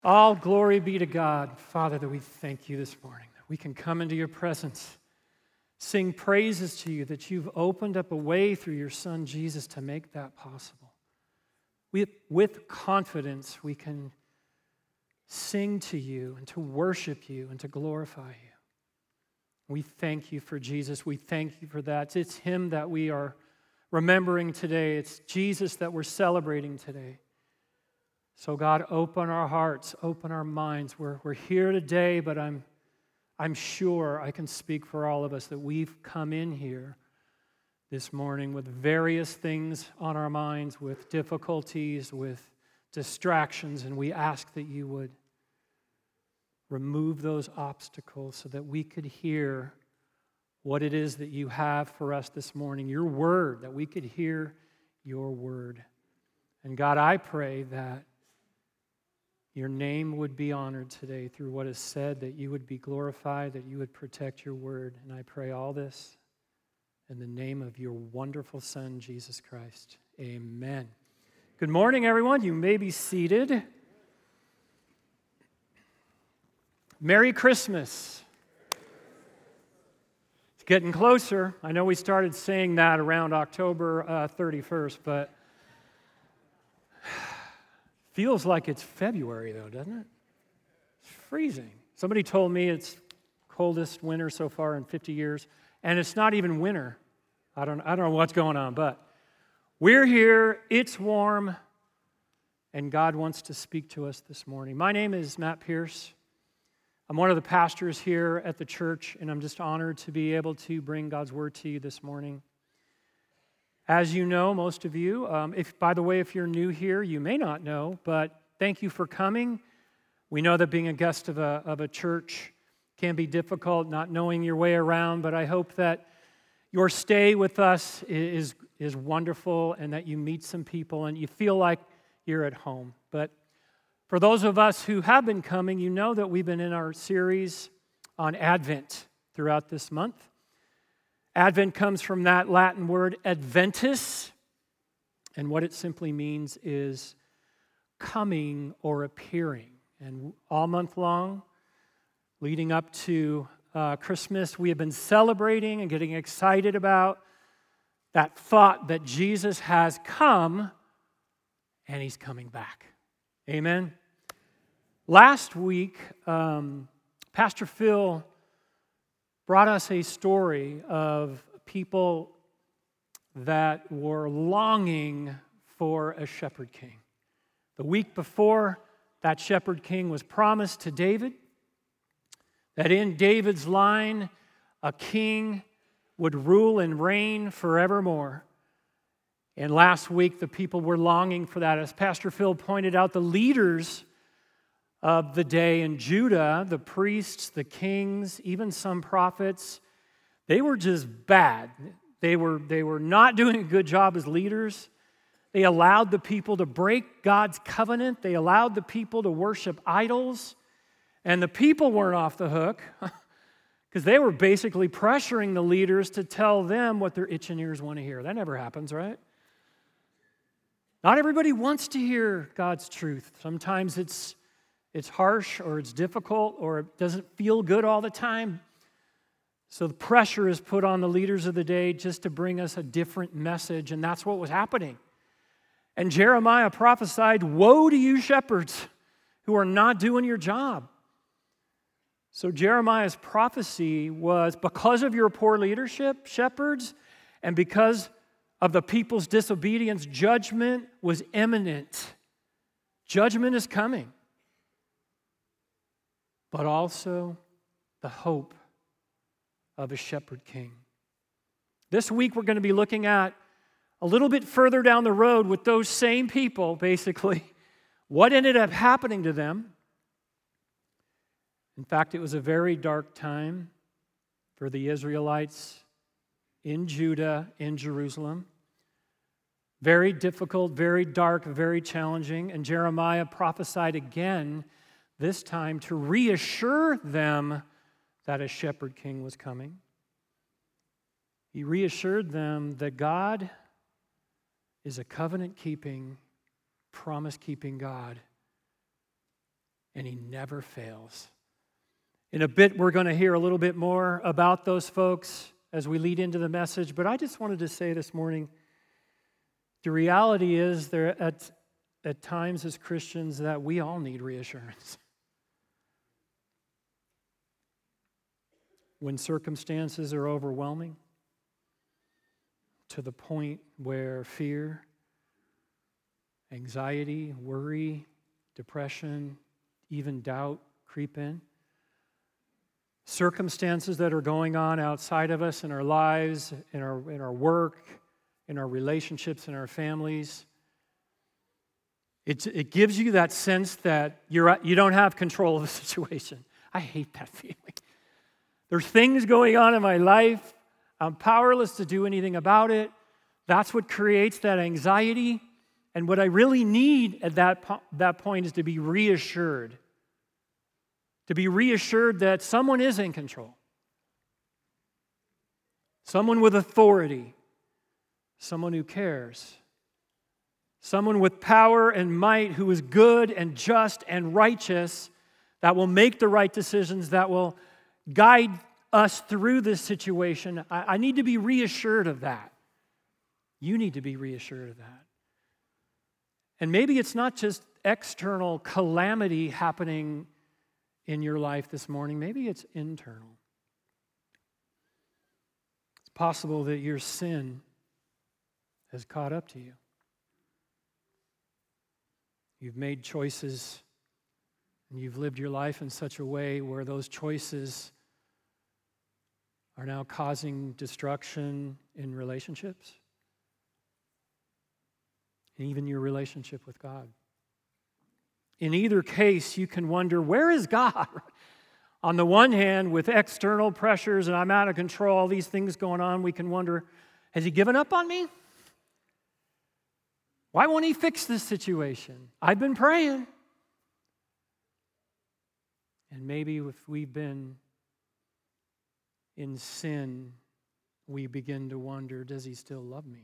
All glory be to God. Father, that we thank you this morning, that we can come into your presence, sing praises to you, that you've opened up a way through your Son, Jesus, to make that possible. With confidence, we can sing to you and to worship you and to glorify you. We thank you for Jesus. We thank you for that. It's him that we are remembering today. It's Jesus that we're celebrating today. So God, open our hearts, open our minds. We're here today, but I'm sure I can speak for all of us that we've come in here this morning with various things on our minds, with difficulties, with distractions, and we ask that you would remove those obstacles so that we could hear what it is that you have for us this morning, your word, that we could hear your word. And God, I pray that your name would be honored today through what is said, that you would be glorified, that you would protect your word. And I pray all this in the name of your wonderful Son, Jesus Christ. Amen. Good morning, everyone. You may be seated. Merry Christmas. It's getting closer. I know we started saying that around October 31st, but feels like it's February, though, doesn't it? It's freezing. Somebody told me it's coldest winter so far in 50 years, and it's not even winter. I don't know what's going on, but we're here, it's warm, and God wants to speak to us this morning. My name is Matt Pierce. I'm one of the pastors here at the church, and I'm just honored to be able to bring God's word to you this morning. As you know, most of you, by the way, if you're new here, you may not know, but thank you for coming. We know that being a guest of a church can be difficult, not knowing your way around, but I hope that your stay with us is wonderful and that you meet some people and you feel like you're at home. But for those of us who have been coming, you know that we've been in our series on Advent throughout this month. Advent comes from that Latin word adventus, and what it simply means is coming or appearing. And all month long, leading up to Christmas, we have been celebrating and getting excited about that thought that Jesus has come and he's coming back. Amen. Last week, Pastor Phil brought us a story of people that were longing for a shepherd king. The week before, that shepherd king was promised to David, that in David's line, a king would rule and reign forevermore. And last week, the people were longing for that. As Pastor Phil pointed out, the leaders of the day in Judah, the priests, the kings, even some prophets, they were just bad. They were not doing a good job as leaders. They allowed the people to break God's covenant. They allowed the people to worship idols. And the people weren't off the hook because they were basically pressuring the leaders to tell them what their itching ears want to hear. That never happens, right? Not everybody wants to hear God's truth. Sometimes it's harsh or it's difficult or it doesn't feel good all the time. So the pressure is put on the leaders of the day just to bring us a different message, and that's what was happening. And Jeremiah prophesied, "Woe to you shepherds who are not doing your job." So Jeremiah's prophecy was, because of your poor leadership, shepherds, and because of the people's disobedience, judgment was imminent. Judgment is coming. But also the hope of a shepherd king. This week we're going to be looking at a little bit further down the road with those same people, basically, what ended up happening to them. In fact, it was a very dark time for the Israelites in Judah, in Jerusalem. Very difficult, very dark, very challenging. And Jeremiah prophesied again, this time to reassure them that a shepherd king was coming. He reassured them that God is a covenant-keeping, promise-keeping God and He never fails. In a bit, we're going to hear a little bit more about those folks as we lead into the message, but I just wanted to say this morning, the reality is there at times as Christians that we all need reassurance. When circumstances are overwhelming to the point where fear, anxiety, worry, depression, even doubt creep in. Circumstances that are going on outside of us in our lives, in our work, in our relationships, in our families. It gives you that sense that you don't have control of the situation. I hate that feeling. There's things going on in my life. I'm powerless to do anything about it. That's what creates that anxiety. And what I really need at that point is to be reassured. To be reassured that someone is in control. Someone with authority. Someone who cares. Someone with power and might who is good and just and righteous, that will make the right decisions, that will guide us through this situation. I need to be reassured of that. You need to be reassured of that. And maybe it's not just external calamity happening in your life this morning. Maybe it's internal. It's possible that your sin has caught up to you. You've made choices and you've lived your life in such a way where those choices are now causing destruction in relationships and even your relationship with God. In either case, you can wonder, where is God? On the one hand, with external pressures and I'm out of control, all these things going on, we can wonder, has He given up on me? Why won't He fix this situation? I've been praying. And maybe if we've been in sin, we begin to wonder, does He still love me?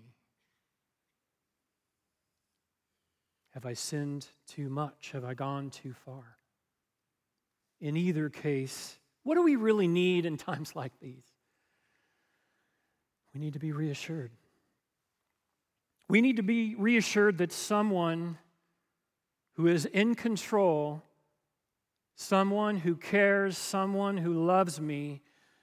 Have I sinned too much? Have I gone too far? In either case, what do we really need in times like these? We need to be reassured. We need to be reassured that someone who is in control, someone who cares, someone who loves me,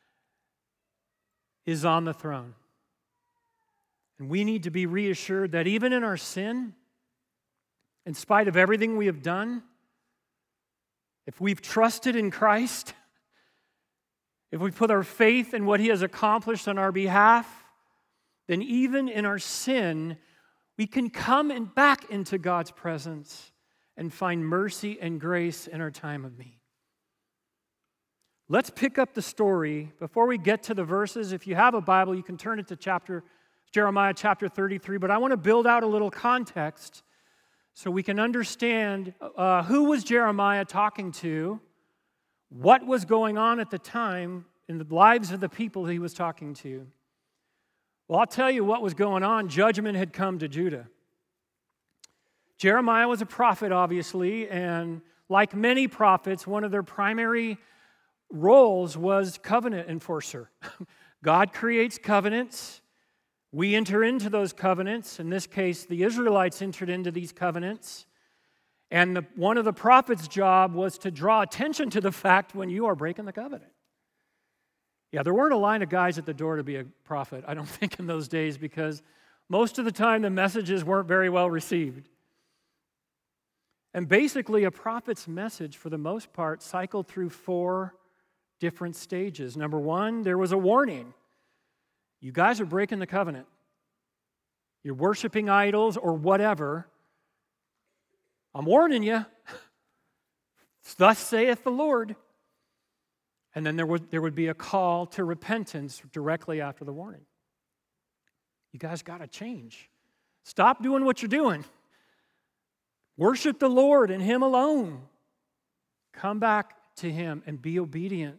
is on the throne. And we need to be reassured that even in our sin, in spite of everything we have done, if we've trusted in Christ, if we put our faith in what He has accomplished on our behalf, then even in our sin, we can come back into God's presence and find mercy and grace in our time of need. Let's pick up the story. Before we get to the verses, if you have a Bible, you can turn it to Jeremiah chapter 33, but I want to build out a little context so we can understand who was Jeremiah talking to, what was going on at the time in the lives of the people he was talking to. Well, I'll tell you what was going on. Judgment had come to Judah. Jeremiah was a prophet, obviously, and like many prophets, one of their primary roles was covenant enforcer. God creates covenants. We enter into those covenants. In this case, the Israelites entered into these covenants. And one of the prophet's job was to draw attention to the fact when you are breaking the covenant. Yeah, there weren't a line of guys at the door to be a prophet, I don't think, in those days, because most of the time the messages weren't very well received. And basically, a prophet's message, for the most part, cycled through 4 different stages. Number 1, there was a warning. You guys are breaking the covenant. You're worshiping idols or whatever. I'm warning you. Thus saith the Lord. And then there would be a call to repentance directly after the warning. You guys got to change. Stop doing what you're doing. Worship the Lord and Him alone. Come back to Him and be obedient.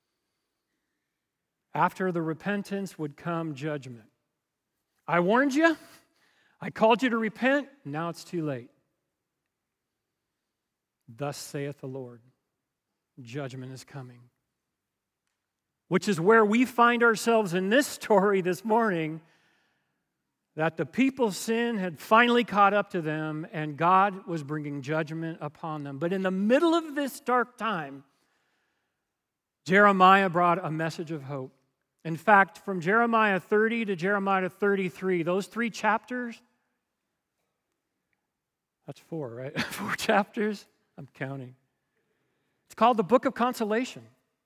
After the repentance would come judgment. I warned you. I called you to repent. Now it's too late. Thus saith the Lord, judgment is coming. Which is where we find ourselves in this story this morning, that the people's sin had finally caught up to them and God was bringing judgment upon them. But in the middle of this dark time, Jeremiah brought a message of hope. In fact, from Jeremiah 30 to Jeremiah 33, those 3 chapters, that's 4, right? 4 chapters, I'm counting. It's called the Book of Consolation.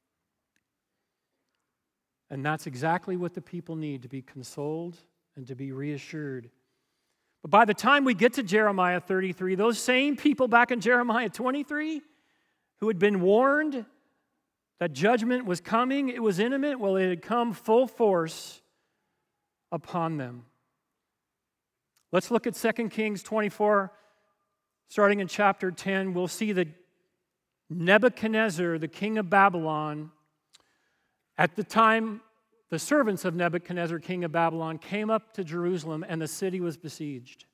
And that's exactly what the people need, to be consoled and to be reassured. But by the time we get to Jeremiah 33, those same people back in Jeremiah 23 who had been warned that judgment was coming, it was imminent, well, it had come full force upon them. Let's look at 2 Kings 24, starting in chapter 10. We'll see that Nebuchadnezzar, the king of Babylon, at the time, the servants of Nebuchadnezzar, king of Babylon, came up to Jerusalem and the city was besieged.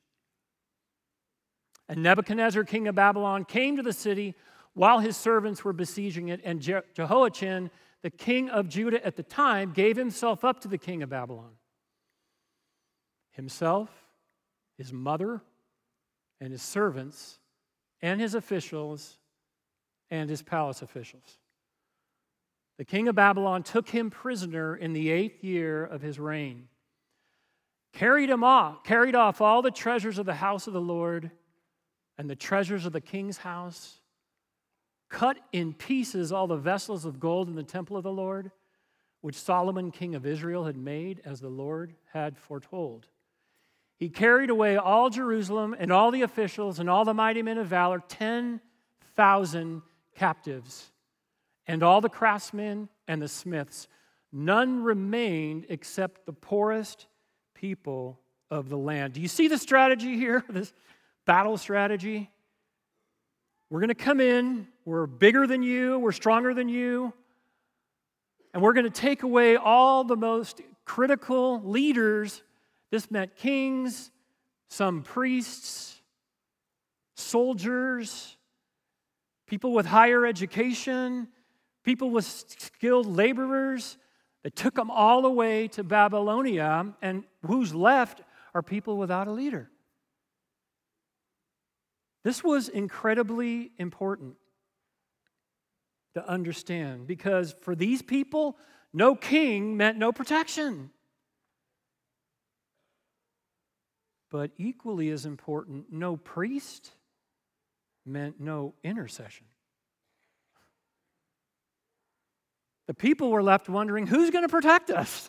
And Nebuchadnezzar, king of Babylon, came to the city while his servants were besieging it, and Jehoiachin, the king of Judah at the time, gave himself up to the king of Babylon. Himself, his mother, and his servants, and his officials, and his palace officials. The king of Babylon took him prisoner in the 8th year of his reign, carried off all the treasures of the house of the Lord and the treasures of the king's house, cut in pieces all the vessels of gold in the temple of the Lord, which Solomon, king of Israel, had made as the Lord had foretold. He carried away all Jerusalem and all the officials and all the mighty men of valor, 10,000 captives, and all the craftsmen and the smiths. None remained except the poorest people of the land. Do you see the strategy here, this battle strategy? We're going to come in, we're bigger than you, we're stronger than you, and we're going to take away all the most critical leaders. This meant kings, some priests, soldiers, people with higher education, people with skilled laborers. They took them all away to Babylonia, and who's left are people without a leader. This was incredibly important to understand, because for these people, no king meant no protection. But equally as important, no priest meant no intercession. The people were left wondering, who's going to protect us?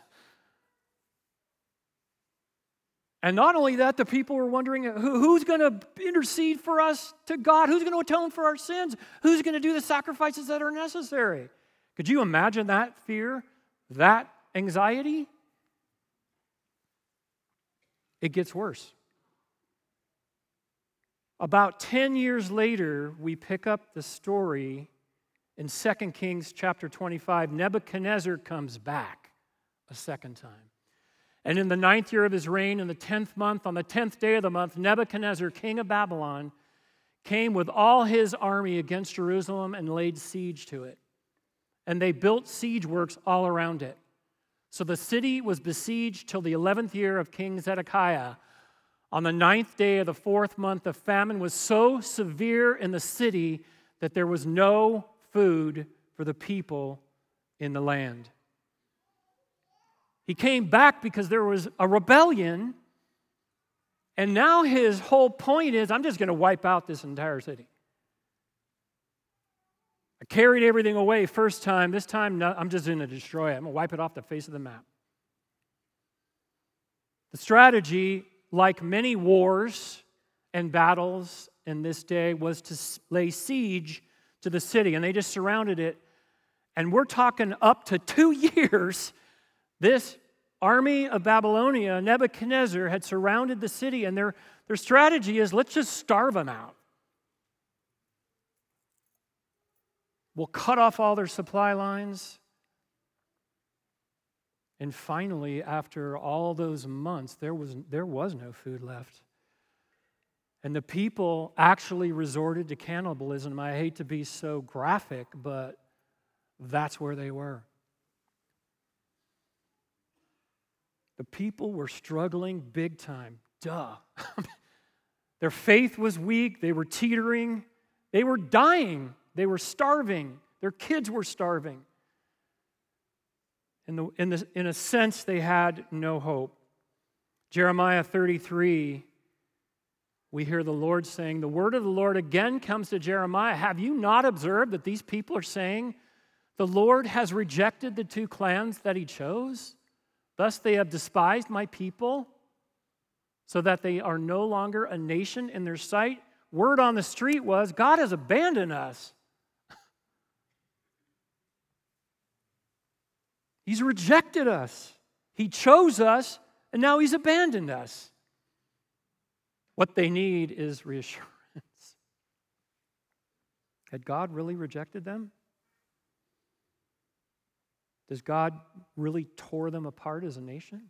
And not only that, the people were wondering, who's going to intercede for us to God? Who's going to atone for our sins? Who's going to do the sacrifices that are necessary? Could you imagine that fear, that anxiety? It gets worse. About 10 years later, we pick up the story in 2 Kings chapter 25. Nebuchadnezzar comes back a second time. And in the 9th year of his reign, in the 10th month, on the 10th day of the month, Nebuchadnezzar, king of Babylon, came with all his army against Jerusalem and laid siege to it. And they built siege works all around it. So the city was besieged till the 11th year of King Zedekiah. On the 9th day of the 4th month, the famine was so severe in the city that there was no food for the people in the land. He came back because there was a rebellion, and now his whole point is, I'm just going to wipe out this entire city. I carried everything away first time. This time, no, I'm just going to destroy it. I'm going to wipe it off the face of the map. The strategy, like many wars and battles in this day, was to lay siege to the city, and they just surrounded it. And we're talking up to 2 years. This army of Babylonia, Nebuchadnezzar, had surrounded the city, and their strategy is, let's just starve them out. We'll cut off all their supply lines. And finally, after all those months, there was no food left. And the people actually resorted to cannibalism. I hate to be so graphic, but that's where they were. The people were struggling big time. Duh. Their faith was weak. They were teetering. They were dying. They were starving. Their kids were starving. In a sense, they had no hope. Jeremiah 33, we hear the Lord saying, the word of the Lord again comes to Jeremiah. Have you not observed that these people are saying, the Lord has rejected the two clans that he chose? Thus they have despised my people, so that they are no longer a nation in their sight. Word on the street was, God has abandoned us. He's rejected us. He chose us, and now he's abandoned us. What they need is reassurance. Had God really rejected them? Does God really tore them apart as a nation?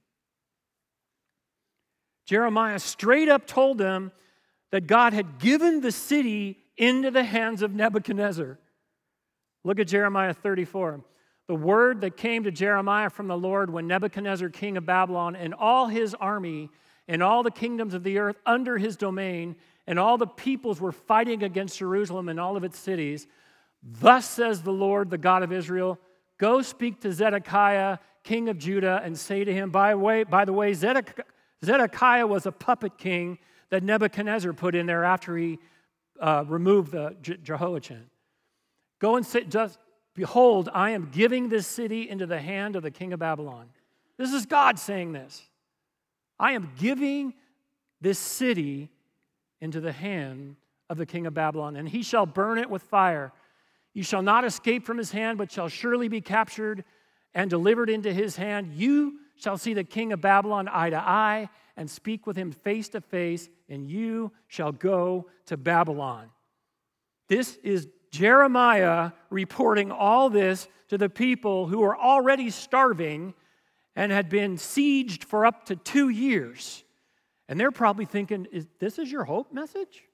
Jeremiah straight up told them that God had given the city into the hands of Nebuchadnezzar. Look at Jeremiah 34. The word that came to Jeremiah from the Lord when Nebuchadnezzar, king of Babylon, and all his army and all the kingdoms of the earth under his domain, and all the peoples were fighting against Jerusalem and all of its cities. Thus says the Lord, the God of Israel, go speak to Zedekiah, king of Judah, and say to him, by the way, Zedekiah was a puppet king that Nebuchadnezzar put in there after he removed the Jehoiachin. Go and say, just behold, I am giving this city into the hand of the king of Babylon. This is God saying this. I am giving this city into the hand of the king of Babylon, and he shall burn it with fire. You shall not escape from his hand, but shall surely be captured and delivered into his hand. You shall see the king of Babylon eye to eye and speak with him face to face, and you shall go to Babylon. This is Jeremiah reporting all this to the people who are already starving and had been sieged for up to 2 years. And they're probably thinking, this is your hope message?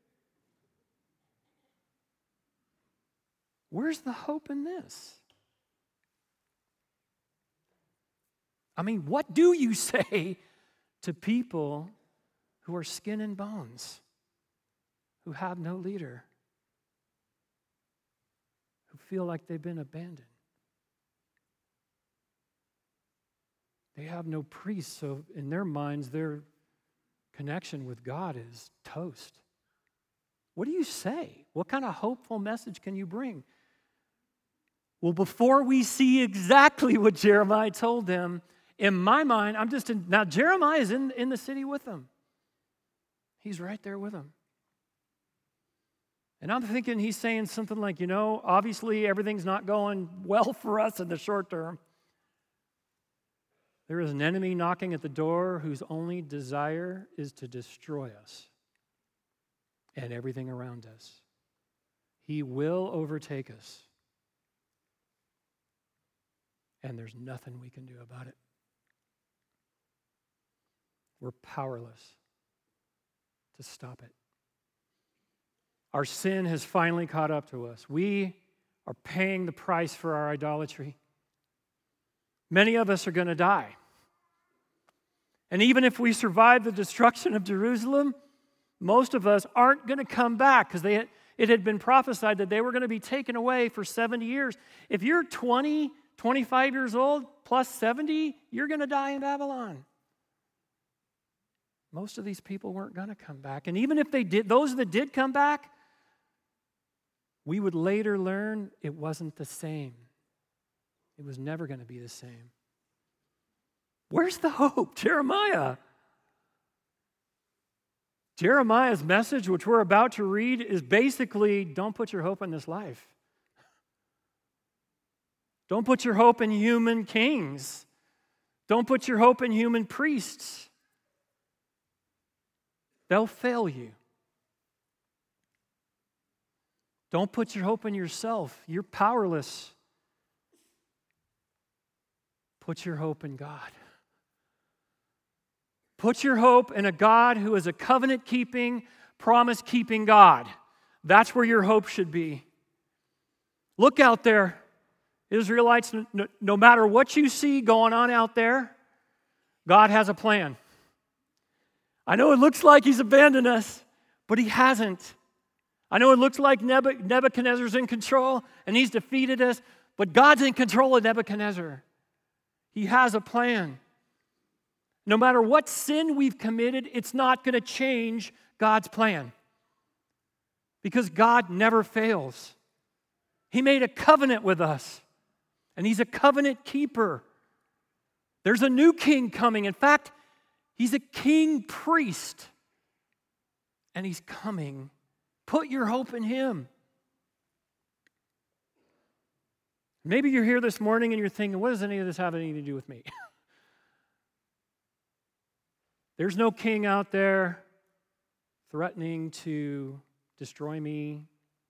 Where's the hope in this? I mean, what do you say to people who are skin and bones, who have no leader, who feel like they've been abandoned? They have no priest, so in their minds, their connection with God is toast. What do you say? What kind of hopeful message can you bring? Well, before we see exactly what Jeremiah told them, in my mind, now Jeremiah is in the city with them. He's right there with them. And I'm thinking he's saying something like, obviously everything's not going well for us in the short term. There is an enemy knocking at the door whose only desire is to destroy us and everything around us. He will overtake us. And there's nothing we can do about it. We're powerless to stop it. Our sin has finally caught up to us. We are paying the price for our idolatry. Many of us are going to die. And even if we survive the destruction of Jerusalem, most of us aren't going to come back because it had been prophesied that they were going to be taken away for 70 years. If you're 20, 25 years old, plus 70, you're going to die in Babylon. Most of these people weren't going to come back. And even if they did, those that did come back, we would later learn it wasn't the same. It was never going to be the same. Where's the hope? Jeremiah. Jeremiah's message, which we're about to read, is basically, don't put your hope in this life. Don't put your hope in human kings. Don't put your hope in human priests. They'll fail you. Don't put your hope in yourself. You're powerless. Put your hope in God. Put your hope in a God who is a covenant-keeping, promise-keeping God. That's where your hope should be. Look out there, Israelites, no matter what you see going on out there, God has a plan. I know it looks like He's abandoned us, but He hasn't. I know it looks like Nebuchadnezzar's in control and he's defeated us, but God's in control of Nebuchadnezzar. He has a plan. No matter what sin we've committed, it's not going to change God's plan. Because God never fails. He made a covenant with us, and He's a covenant keeper. There's a new king coming. In fact, He's a king priest, and He's coming. Put your hope in Him. Maybe you're here this morning and you're thinking, what does any of this have anything to do with me? There's no king out there threatening to destroy me.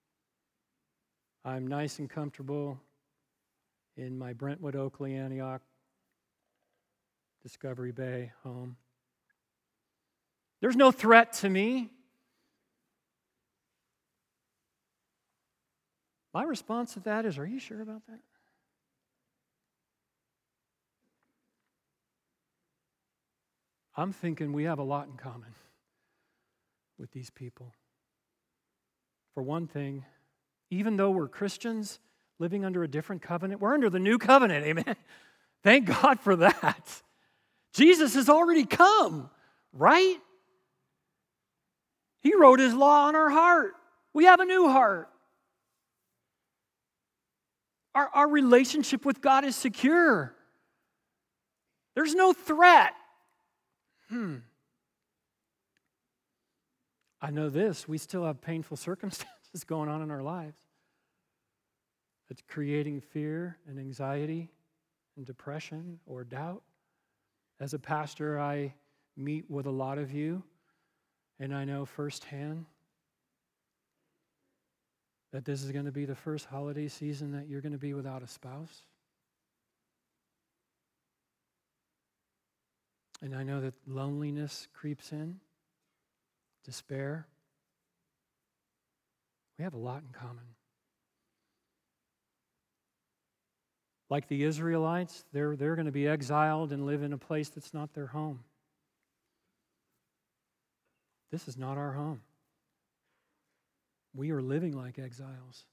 I'm nice and comfortable in my Brentwood, Oakley, Antioch, Discovery Bay home. There's no threat to me. My response to that is, are you sure about that? I'm thinking we have a lot in common with these people. For one thing, even though we're Christians living under a different covenant, we're under the new covenant, amen? Thank God for that. Jesus has already come, right? He wrote His law on our heart. We have a new heart. Our relationship with God is secure. There's no threat. I know this, we still have painful circumstances going on in our lives. It's creating fear and anxiety and depression or doubt. As a pastor, I meet with a lot of you, and I know firsthand that this is going to be the first holiday season that you're going to be without a spouse. And I know that loneliness creeps in, despair. We have a lot in common. Like the Israelites, they're going to be exiled and live in a place that's not their home. This is not our home. We are living like exiles.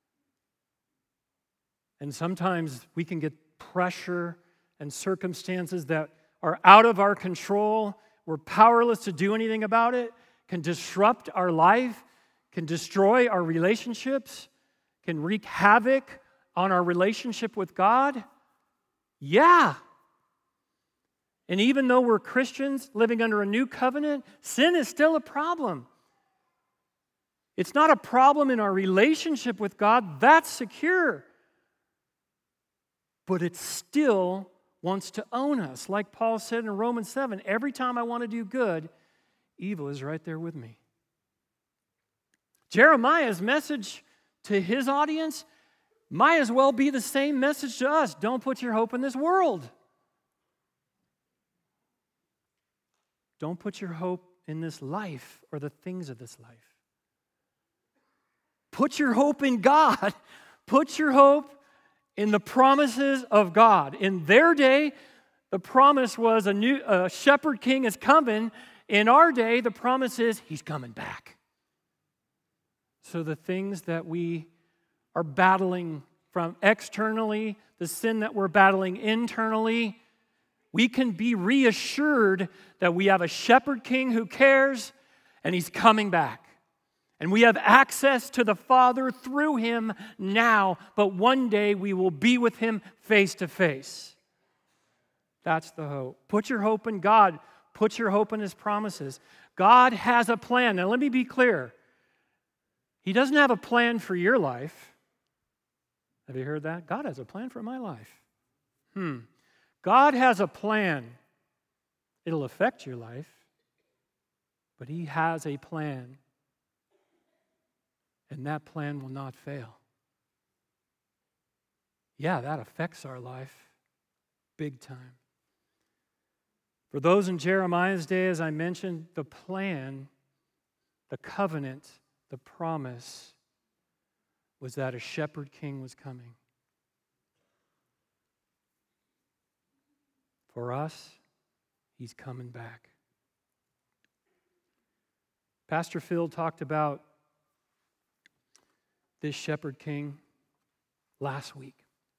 And sometimes we can get pressure and circumstances that are out of our control. We're powerless to do anything about it. Can disrupt our life, can destroy our relationships, can wreak havoc on our relationship with God. Yeah. And even though we're Christians living under a new covenant, sin is still a problem. It's not a problem in our relationship with God. That's secure. But it still wants to own us. Like Paul said in Romans 7, every time I want to do good, evil is right there with me. Jeremiah's message to his audience might as well be the same message to us. Don't put your hope in this world. Don't put your hope in this life or the things of this life. Put your hope in God. Put your hope in the promises of God. In their day, the promise was a shepherd king is coming. In our day, the promise is He's coming back. So the things that we are battling from externally, the sin that we're battling internally, we can be reassured that we have a shepherd king who cares and He's coming back. And we have access to the Father through Him now, but one day we will be with Him face to face. That's the hope. Put your hope in God. Put your hope in His promises. God has a plan. Now let me be clear. He doesn't have a plan for your life. Have you heard that? God has a plan for my life. God has a plan. It'll affect your life, but He has a plan. And that plan will not fail. Yeah, that affects our life big time. For those in Jeremiah's day, as I mentioned, the plan the covenant, the promise was that a shepherd king was coming. For us, he's coming back. Pastor Phil talked about this shepherd king last week.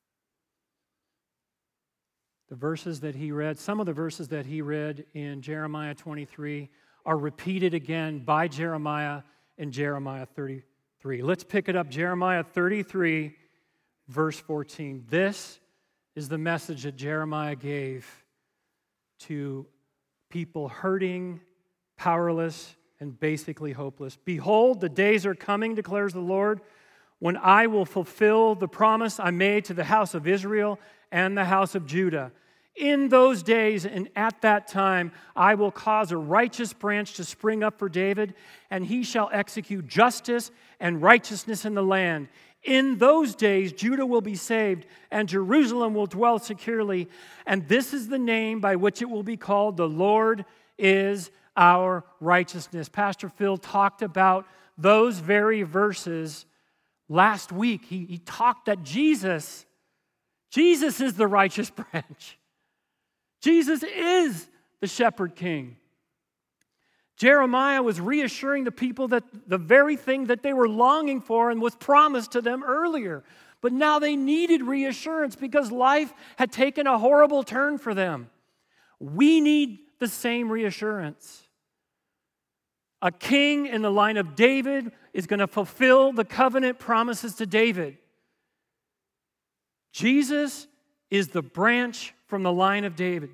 The verses that he read, some of the verses that he read in Jeremiah 23 are repeated again by Jeremiah in Jeremiah 33. Let's pick it up, Jeremiah 33, verse 14. This is the message that Jeremiah gave to people hurting, powerless, and basically hopeless. Behold, the days are coming, declares the Lord, when I will fulfill the promise I made to the house of Israel and the house of Judah. In those days and at that time, I will cause a righteous branch to spring up for David, and he shall execute justice and righteousness in the land. In those days, Judah will be saved, and Jerusalem will dwell securely. And this is the name by which it will be called: the Lord is our righteousness. Pastor Phil talked about those very verses last week. He talked that Jesus is the righteous branch. Jesus is the shepherd king. Jeremiah was reassuring the people that the very thing that they were longing for and was promised to them earlier. But now they needed reassurance because life had taken a horrible turn for them. We need the same reassurance. A king in the line of David is going to fulfill the covenant promises to David. Jesus is the branch from the line of David.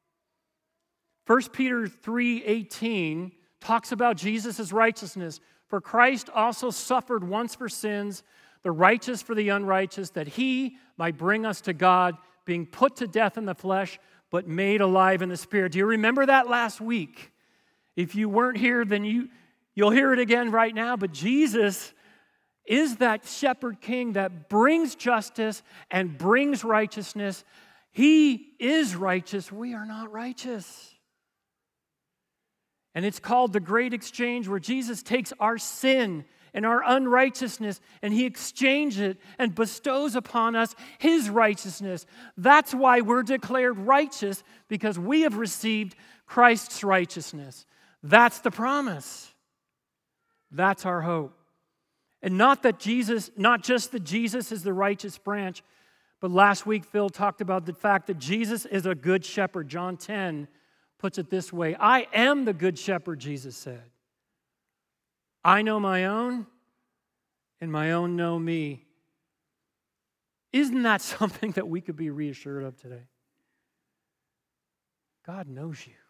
1 Peter 3:18 talks about Jesus' righteousness. For Christ also suffered once for sins, the righteous for the unrighteous, that he might bring us to God, being put to death in the flesh, but made alive in the spirit. Do you remember that last week? If you weren't here, then you'll hear it again right now. But Jesus is that shepherd king that brings justice and brings righteousness. He is righteous. We are not righteous. And it's called the Great Exchange, where Jesus takes our sin and our unrighteousness and he exchanges it and bestows upon us his righteousness. That's why we're declared righteous, because we have received Christ's righteousness. That's the promise. That's our hope. And not just that Jesus is the righteous branch, but last week Phil talked about the fact that Jesus is a good shepherd. John 10 puts it this way: I am the good shepherd, Jesus said. I know my own, and my own know me. Isn't that something that we could be reassured of today? God knows you.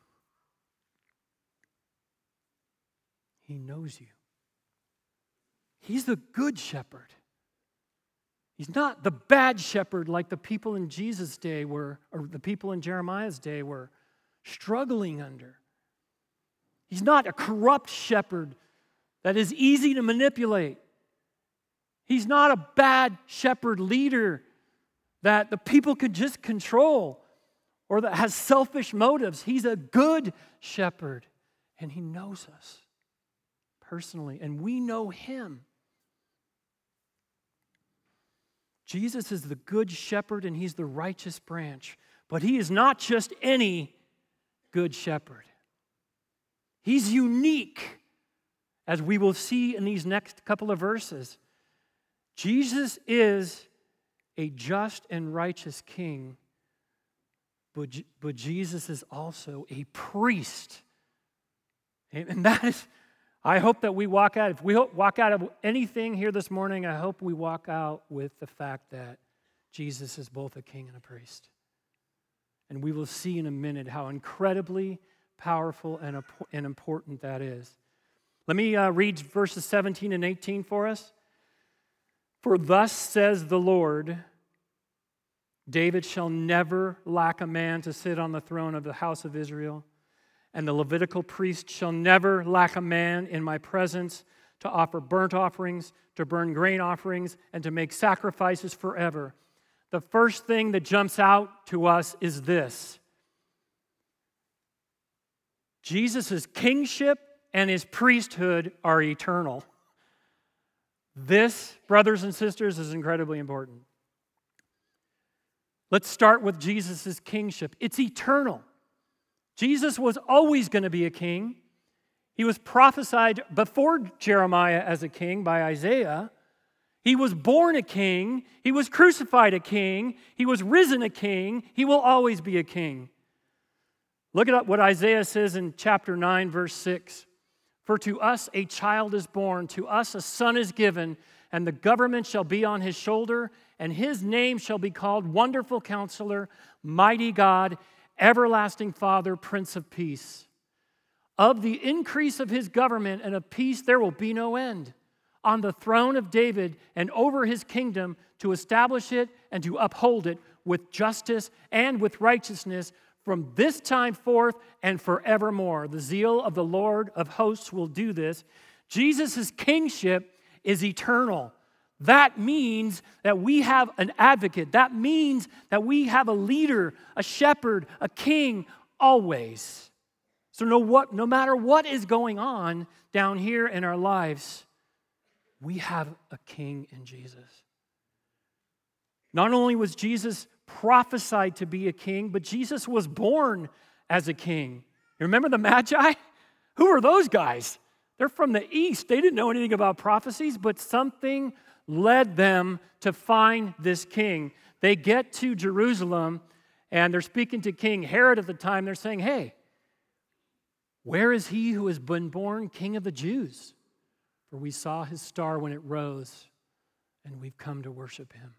He knows you. He's the good shepherd. He's not the bad shepherd like the people in Jesus' day were, or the people in Jeremiah's day were struggling under. He's not a corrupt shepherd that is easy to manipulate. He's not a bad shepherd leader that the people could just control or that has selfish motives. He's a good shepherd, and he knows us personally, and we know him. Jesus is the good shepherd, and he's the righteous branch. But he is not just any good shepherd. He's unique, as we will see in these next couple of verses. Jesus is a just and righteous king, but Jesus is also a priest. And that is, I hope that we walk out, if we walk out of anything here this morning, I hope we walk out with the fact that Jesus is both a king and a priest. And we will see in a minute how incredibly powerful and important that is. Let me read verses 17 and 18 for us. For thus says the Lord, David shall never lack a man to sit on the throne of the house of Israel, and the Levitical priest shall never lack a man in my presence to offer burnt offerings, to burn grain offerings, and to make sacrifices forever. The first thing that jumps out to us is this: Jesus' kingship and his priesthood are eternal. This, brothers and sisters, is incredibly important. Let's start with Jesus' kingship. It's eternal. Jesus was always going to be a king. He was prophesied before Jeremiah as a king by Isaiah. He was born a king. He was crucified a king. He was risen a king. He will always be a king. Look at what Isaiah says in chapter 9, verse 6. For to us a child is born, to us a son is given, and the government shall be on his shoulder, and his name shall be called Wonderful Counselor, Mighty God, Everlasting Father, Prince of Peace. Of the increase of his government and of peace there will be no end. On the throne of David and over his kingdom, to establish it and to uphold it with justice and with righteousness from this time forth and forevermore. The zeal of the Lord of hosts will do this. Jesus' kingship is eternal. That means that we have an advocate. That means that we have a leader, a shepherd, a king, always. So no matter what is going on down here in our lives, we have a king in Jesus. Not only was Jesus prophesied to be a king, but Jesus was born as a king. You remember the Magi? Who are those guys? They're from the east. They didn't know anything about prophecies, but something led them to find this king. They get to Jerusalem, and they're speaking to King Herod at the time. They're saying, hey, where is he who has been born King of the Jews? For we saw his star when it rose, and we've come to worship him.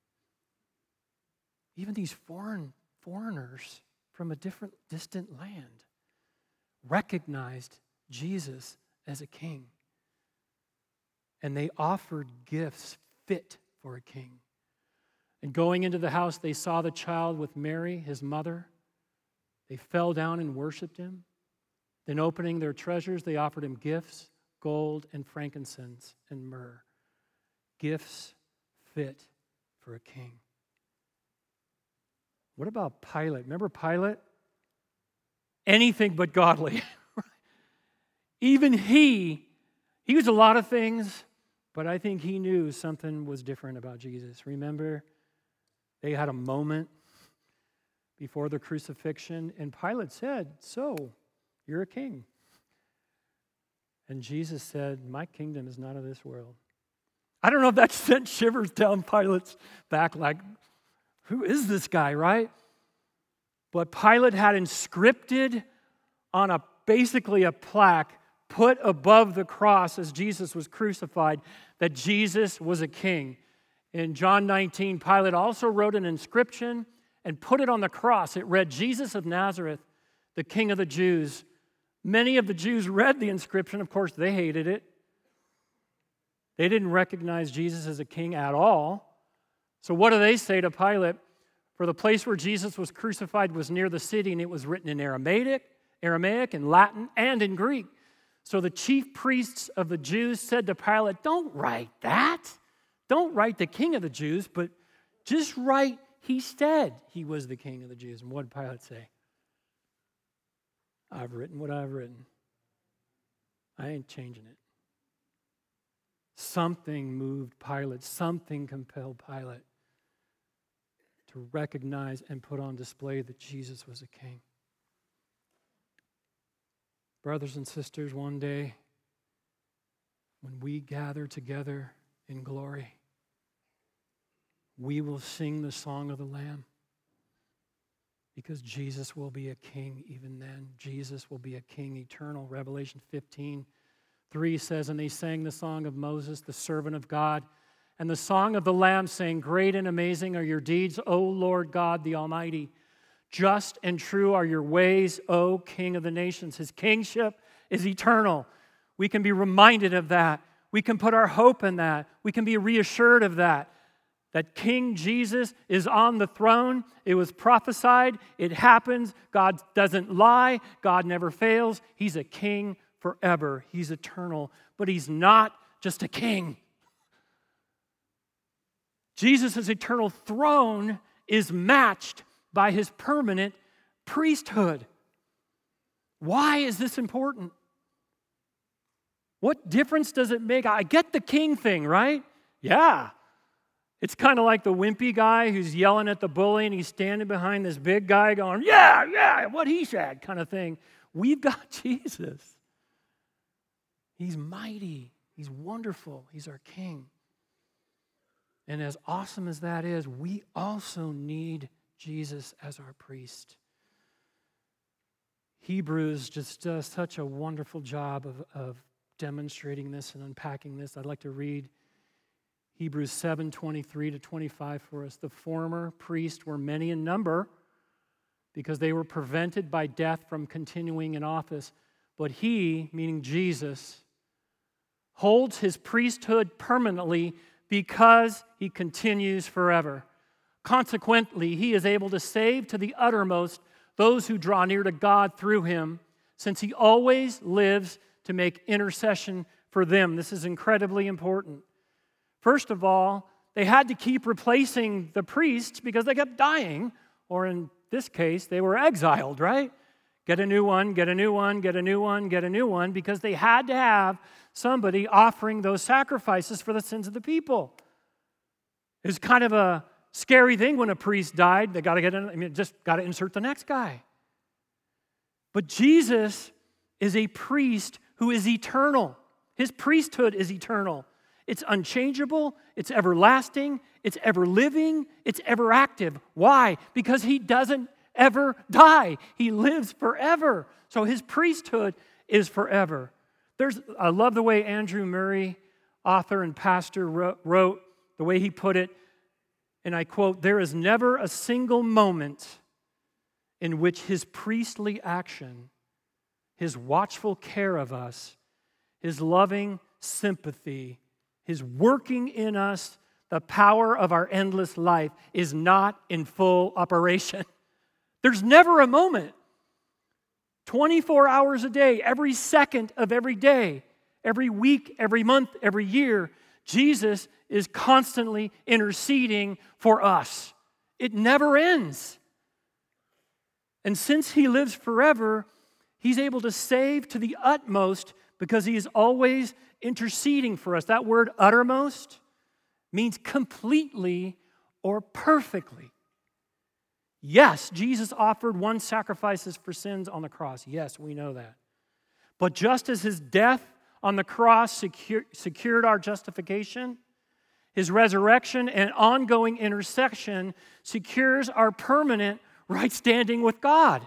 Even these foreigners from a different, distant land recognized Jesus as a king. And they offered gifts fit for a king. And going into the house, they saw the child with Mary, his mother. They fell down and worshiped him. Then opening their treasures, they offered him gifts, gold and frankincense and myrrh. Gifts fit for a king. What about Pilate? Remember Pilate? Anything but godly. Even he was a lot of things, but I think he knew something was different about Jesus. Remember, they had a moment before the crucifixion, and Pilate said, so, you're a king. And Jesus said, my kingdom is not of this world. I don't know if that sent shivers down Pilate's back, like, who is this guy, right? But Pilate had inscripted on basically a plaque put above the cross as Jesus was crucified that Jesus was a king. In John 19, Pilate also wrote an inscription and put it on the cross. It read, Jesus of Nazareth, the King of the Jews. Many of the Jews read the inscription. Of course, they hated it. They didn't recognize Jesus as a king at all. So what do they say to Pilate? For the place where Jesus was crucified was near the city, and it was written in Aramaic, in Latin, and in Greek. So the chief priests of the Jews said to Pilate, don't write that. Don't write the King of the Jews, but just write, he said he was the King of the Jews. And what did Pilate say? I've written what I've written. I ain't changing it. Something moved Pilate. Something compelled Pilate to recognize and put on display that Jesus was a king. Brothers and sisters, one day, when we gather together in glory, we will sing the song of the Lamb because Jesus will be a king even then. Jesus will be a king eternal. Revelation 15:3 says, and they sang the song of Moses, the servant of God, and the song of the Lamb, saying, great and amazing are your deeds, O Lord God the Almighty. Just and true are your ways, O King of the nations. His kingship is eternal. We can be reminded of that. We can put our hope in that. We can be reassured of that. That King Jesus is on the throne. It was prophesied. It happens. God doesn't lie. God never fails. He's a king forever. He's eternal. But he's not just a king. Jesus' eternal throne is matched by his permanent priesthood. Why is this important? What difference does it make? I get the king thing, right? Yeah. It's kind of like the wimpy guy who's yelling at the bully and he's standing behind this big guy going, yeah, what he said kind of thing. We've got Jesus. He's mighty. He's wonderful. He's our king. And as awesome as that is, we also need Jesus as our priest. Hebrews just does such a wonderful job of demonstrating this and unpacking this. I'd like to read Hebrews 7:23-25 for us. The former priests were many in number because they were prevented by death from continuing in office. But he, meaning Jesus, holds his priesthood permanently because he continues forever. Consequently, he is able to save to the uttermost those who draw near to God through him, since he always lives to make intercession for them. This is incredibly important. First of all, they had to keep replacing the priests because they kept dying, or in this case, they were exiled, right? Get a new one, get a new one, get a new one, get a new one, because they had to have somebody offering those sacrifices for the sins of the people. It's kind of a scary thing when a priest died. They got to just got to insert the next guy. But Jesus is a priest who is eternal. His priesthood is eternal. It's unchangeable, it's everlasting, it's ever living, it's ever active. Why? Because he doesn't ever die. He lives forever. So his priesthood is forever. I love the way Andrew Murray, author and pastor, wrote, the way he put it, and I quote, "There is never a single moment in which his priestly action, his watchful care of us, his loving sympathy, his working in us the power of our endless life is not in full operation." There's never a moment. 24 hours a day, every second of every day, every week, every month, every year, Jesus is constantly interceding for us. It never ends. And since he lives forever, he's able to save to the utmost because he is always interceding for us. That word uttermost means completely or perfectly. Yes, Jesus offered one sacrifices for sins on the cross. Yes, we know that. But just as his death on the cross secured our justification, his resurrection and ongoing intercession secures our permanent right standing with God.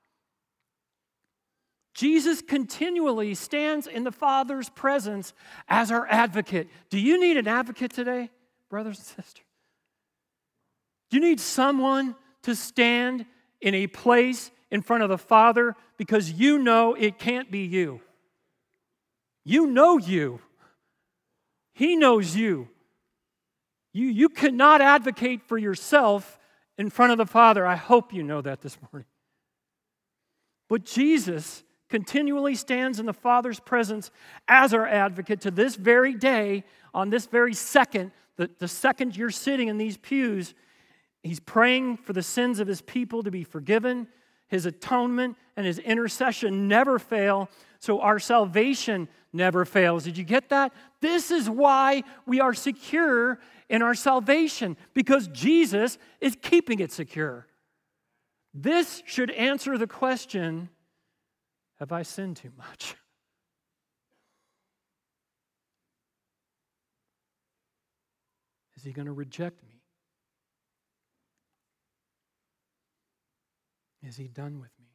Jesus continually stands in the Father's presence as our advocate. Do you need an advocate today, brothers and sisters? Do you need someone to stand in a place in front of the Father because you know it can't be you? You know you. He knows you. You cannot advocate for yourself in front of the Father. I hope you know that this morning. But Jesus continually stands in the Father's presence as our advocate to this very day, on this very second, the second you're sitting in these pews. He's praying for the sins of his people to be forgiven. His atonement and his intercession never fail, so our salvation never fails. Did you get that? This is why we are secure in our salvation, because Jesus is keeping it secure. This should answer the question, have I sinned too much? Is he going to reject me? Is he done with me?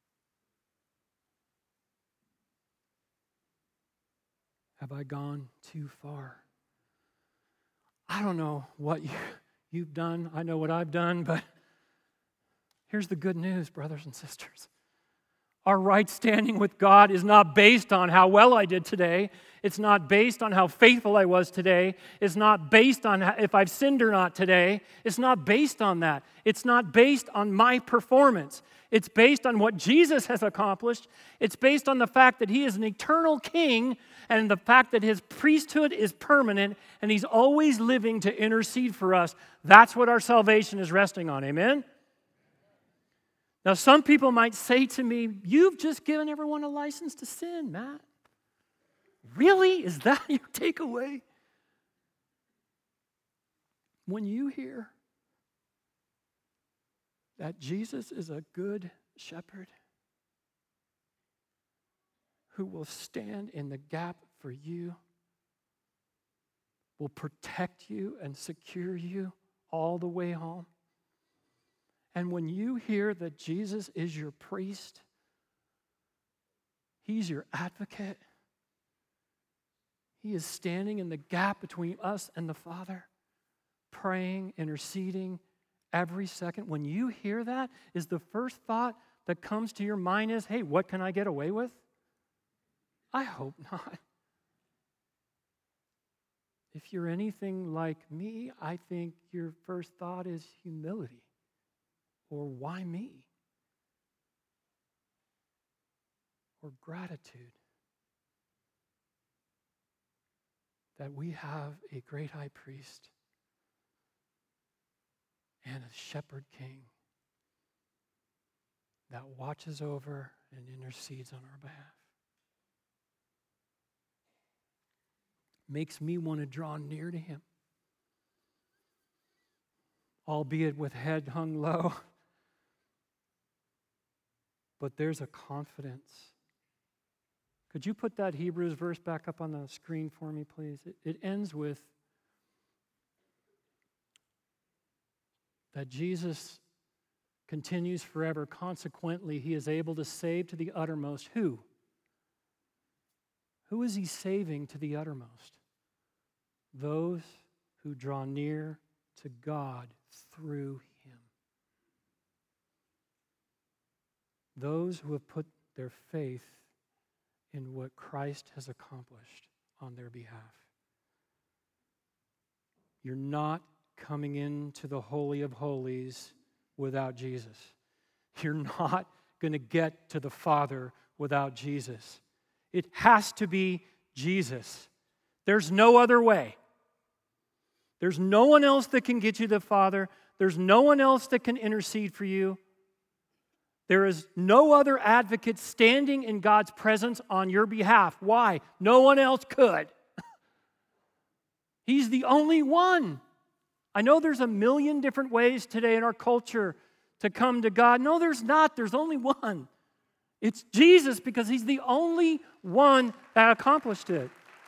Have I gone too far? I don't know what you've done. I know what I've done, but here's the good news, brothers and sisters. Our right standing with God is not based on how well I did today. It's not based on how faithful I was today. It's not based on if I've sinned or not today. It's not based on that. It's not based on my performance. It's based on what Jesus has accomplished. It's based on the fact that he is an eternal king and the fact that his priesthood is permanent and he's always living to intercede for us. That's what our salvation is resting on. Amen? Now, some people might say to me, you've just given everyone a license to sin, Matt. Really? Is that your takeaway? When you hear that Jesus is a good shepherd who will stand in the gap for you, will protect you and secure you all the way home. And when you hear that Jesus is your priest, he's your advocate, he is standing in the gap between us and the Father, praying, interceding every second. When you hear that, is the first thought that comes to your mind is, hey, what can I get away with? I hope not. If you're anything like me, I think your first thought is humility. Or why me? Or gratitude. That we have a great high priest and a shepherd king that watches over and intercedes on our behalf. Makes me want to draw near to him, albeit with head hung low. But there's a confidence. Could you put that Hebrews verse back up on the screen for me, please? It ends with that Jesus continues forever. Consequently, he is able to save to the uttermost. Who? Who is he saving to the uttermost? Those who draw near to God through him. Those who have put their faith in what Christ has accomplished on their behalf. You're not coming into the Holy of Holies without Jesus. You're not going to get to the Father without Jesus. It has to be Jesus. There's no other way. There's no one else that can get you to the Father. There's no one else that can intercede for you. There is no other advocate standing in God's presence on your behalf. Why? No one else could. He's the only one. I know there's a million different ways today in our culture to come to God. No, there's not. There's only one. It's Jesus, because he's the only one that accomplished it.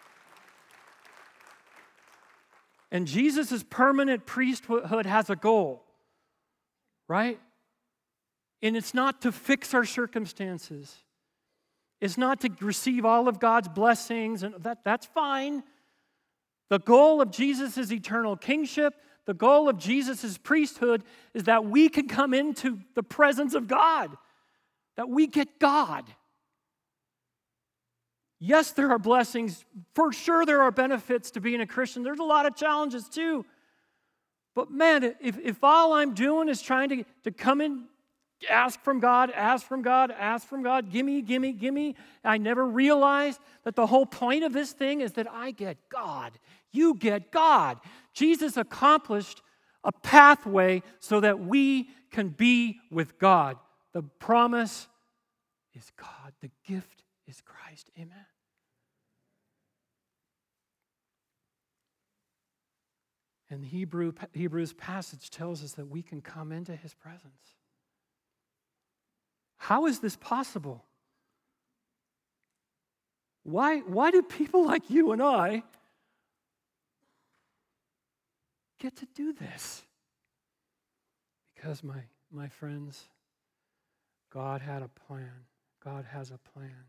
And Jesus' permanent priesthood has a goal, right? And it's not to fix our circumstances. It's not to receive all of God's blessings, and that's fine. The goal of Jesus' eternal kingship, the goal of Jesus' priesthood is that we can come into the presence of God, that we get God. Yes, there are blessings. For sure there are benefits to being a Christian. There's a lot of challenges too. But man, if all I'm doing is trying to come in, ask from God, give me, I never realized that the whole point of this thing is that I get God. You get God. Jesus accomplished a pathway so that we can be with God. The promise is God. The gift is Christ. Amen. And the Hebrews passage tells us that we can come into his presence. How is this possible? Why do people like you and I get to do this? Because, my friends, God had a plan. God has a plan.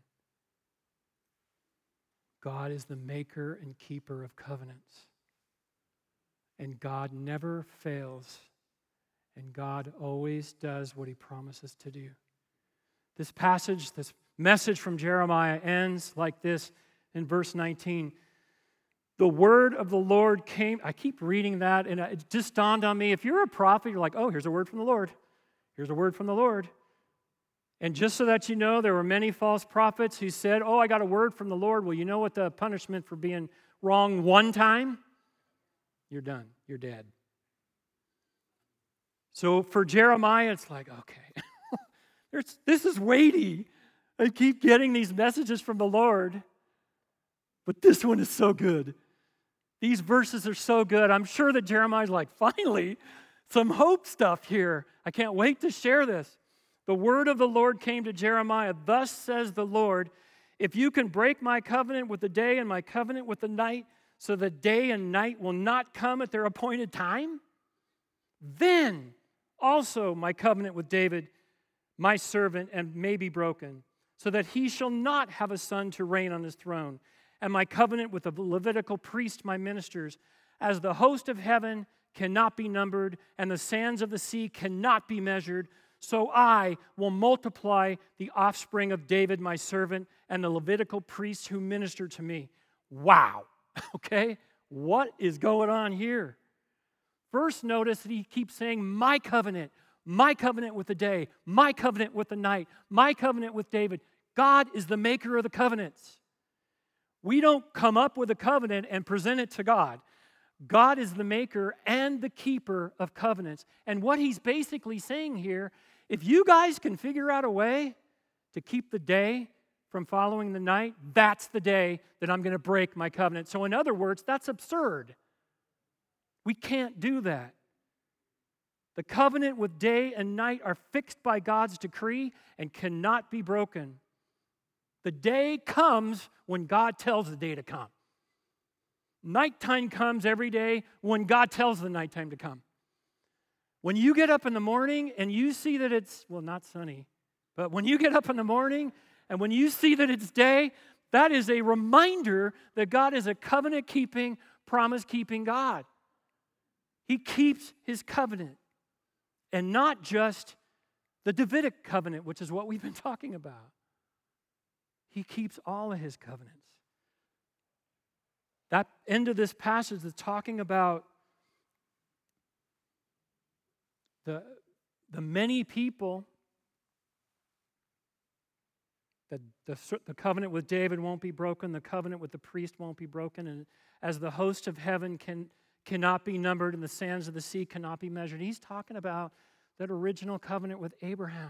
God is the maker and keeper of covenants. And God never fails. And God always does what he promises to do. This passage, this message from Jeremiah ends like this in verse 19. The word of the Lord came. I keep reading that, and it just dawned on me. If you're a prophet, you're like, oh, here's a word from the Lord. Here's a word from the Lord. And just so that you know, there were many false prophets who said, oh, I got a word from the Lord. Well, you know what the punishment for being wrong one time? You're done. You're dead. So for Jeremiah, it's like, okay, this is weighty. I keep getting these messages from the Lord. But this one is so good. These verses are so good. I'm sure that Jeremiah's like, finally, some hope stuff here. I can't wait to share this. The word of the Lord came to Jeremiah. Thus says the Lord, if you can break my covenant with the day and my covenant with the night, so that day and night will not come at their appointed time, then also my covenant with David, my servant, and may be broken, so that he shall not have a son to reign on his throne. And my covenant with the Levitical priests, my ministers, as the host of heaven cannot be numbered, and the sands of the sea cannot be measured, so I will multiply the offspring of David, my servant, and the Levitical priests who minister to me. Wow. Okay? What is going on here? First, notice that he keeps saying, my covenant with the day, my covenant with the night, my covenant with David. God is the maker of the covenants. We don't come up with a covenant and present it to God. God is the maker and the keeper of covenants. And what he's basically saying here, if you guys can figure out a way to keep the day from following the night, that's the day that I'm going to break my covenant. So in other words, that's absurd. We can't do that. The covenant with day and night are fixed by God's decree and cannot be broken. The day comes when God tells the day to come. Nighttime comes every day when God tells the nighttime to come. When you get up in the morning and you see that it's, well, not sunny, but when you get up in the morning and when you see that it's day, that is a reminder that God is a covenant-keeping, promise-keeping God. He keeps his covenant, and not just the Davidic covenant, which is what we've been talking about. He keeps all of his covenants. That end of this passage is talking about the many people. The covenant with David won't be broken. The covenant with the priest won't be broken. And as the host of heaven cannot be numbered and the sands of the sea cannot be measured. He's talking about that original covenant with Abraham.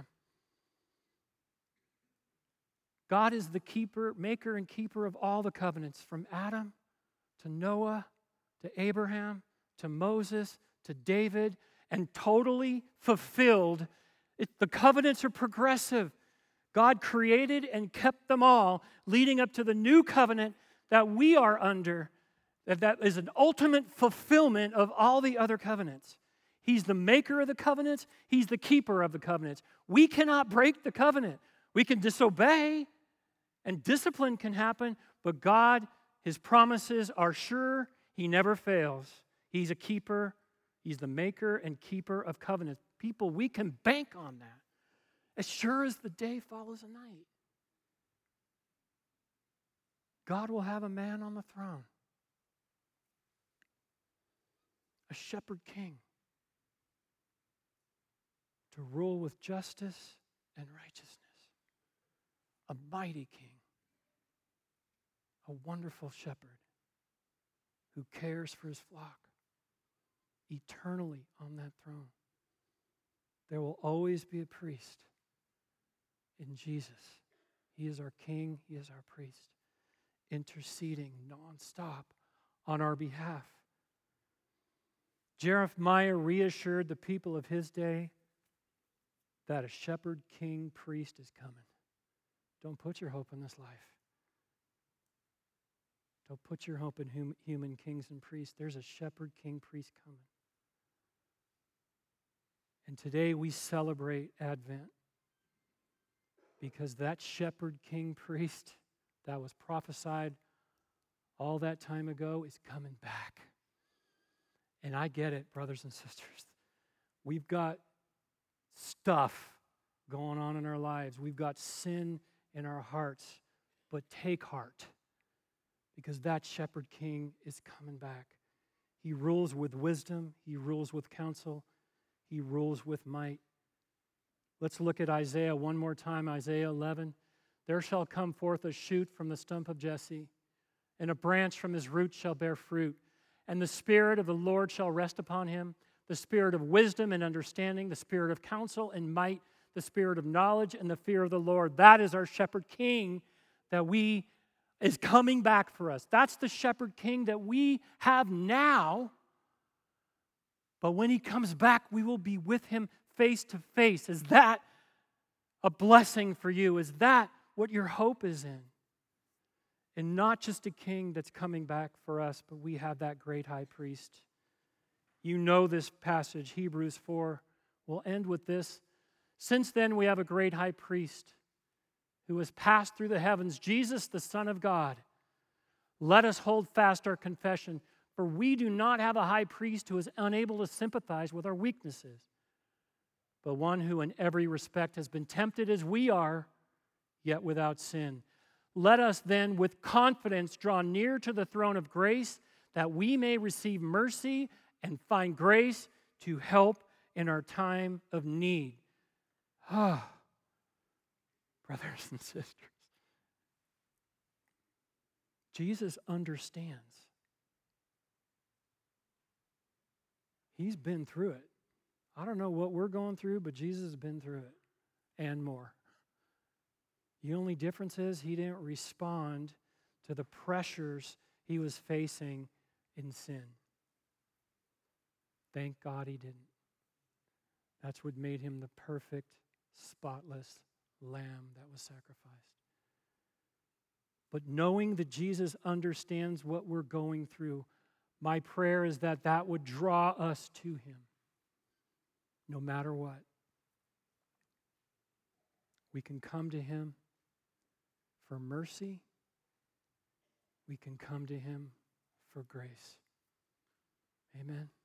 God is the keeper, maker and keeper of all the covenants, from Adam to Noah to Abraham to Moses to David, and totally fulfilled. The covenants are progressive. God created and kept them all, leading up to the new covenant that we are under, that is an ultimate fulfillment of all the other covenants. He's the maker of the covenants. He's the keeper of the covenants. We cannot break the covenant. We can disobey, and discipline can happen, but God, his promises are sure. He never fails. He's a keeper. He's the maker and keeper of covenants. People, we can bank on that. As sure as the day follows the night. God will have a man on the throne. A shepherd king. To rule with justice and righteousness. A mighty king. A wonderful shepherd who cares for his flock eternally on that throne. There will always be a priest in Jesus. He is our king, he is our priest, interceding nonstop on our behalf. Jeremiah reassured the people of his day that a shepherd, king, priest is coming. Don't put your hope in this life. Don't put your hope in human kings and priests. There's a shepherd, king, priest coming. And today we celebrate Advent because that shepherd, king, priest that was prophesied all that time ago is coming back. And I get it, brothers and sisters. We've got stuff going on in our lives. We've got sin in our hearts. But take heart, because that shepherd king is coming back. He rules with wisdom. He rules with counsel. He rules with might. Let's look at Isaiah one more time, Isaiah 11. There shall come forth a shoot from the stump of Jesse, and a branch from his root shall bear fruit. And the Spirit of the Lord shall rest upon him, the Spirit of wisdom and understanding, the Spirit of counsel and might, the Spirit of knowledge and the fear of the Lord. That is our shepherd king that we is coming back for us. That's the shepherd king that we have now. But when he comes back, we will be with him face to face. Is that a blessing for you? Is that what your hope is in? And not just a king that's coming back for us, but we have that great high priest. You know this passage, Hebrews 4. We'll end with this. Since then, we have a great high priest who has passed through the heavens, Jesus, the Son of God. Let us hold fast our confession, for we do not have a high priest who is unable to sympathize with our weaknesses, but one who in every respect has been tempted as we are, yet without sin. Let us then with confidence draw near to the throne of grace, that we may receive mercy and find grace to help in our time of need. Ah, brothers and sisters, Jesus understands. He's been through it. I don't know what we're going through, but Jesus has been through it and more. The only difference is he didn't respond to the pressures he was facing in sin. Thank God he didn't. That's what made him the perfect, spotless lamb that was sacrificed. But knowing that Jesus understands what we're going through, my prayer is that that would draw us to him, no matter what. We can come to him for mercy. We can come to him for grace. Amen.